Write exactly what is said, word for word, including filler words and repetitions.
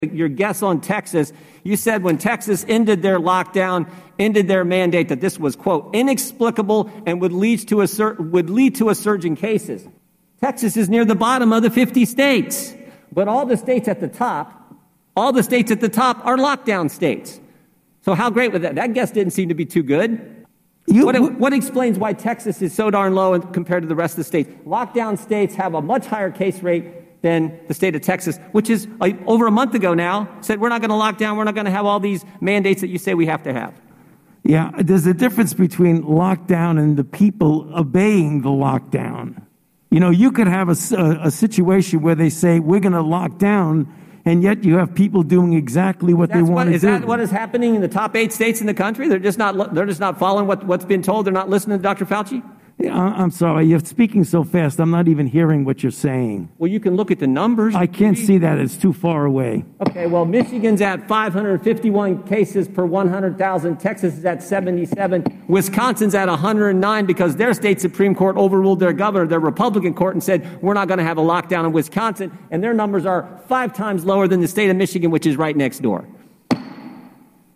your guess on Texas. You said when Texas ended their lockdown, ended their mandate, that this was, quote, inexplicable and would lead to a sur- would lead to a surge in cases. Texas is near the bottom of the fifty states, but all the states at the top, all the states at the top are lockdown states. So how great was that? That guess didn't seem to be too good. You, what, what explains why Texas is so darn low compared to the rest of the states? Lockdown states have a much higher case rate than the state of Texas, which is like over a month ago now, said we're not going to lock down, we're not going to have all these mandates that you say we have to have. Yeah, there's a difference between lockdown and the people obeying the lockdown. You know, you could have a, a, a situation where they say we're going to lock down, and yet you have people doing exactly what That's they want what, to is do. Is that what is happening in the top eight states in the country? They're just not, they're just not following what, what's been told? They're not listening to Doctor Fauci? I'm sorry, you're speaking so fast, I'm not even hearing what you're saying. Well, you can look at the numbers. I can't see that, it's too far away. Okay, well, Michigan's at five hundred fifty-one cases per one hundred thousand. Texas is at seventy-seven. Wisconsin's at one hundred nine because their state Supreme Court overruled their governor, their Republican court, and said, we're not going to have a lockdown in Wisconsin. And their numbers are five times lower than the state of Michigan, which is right next door.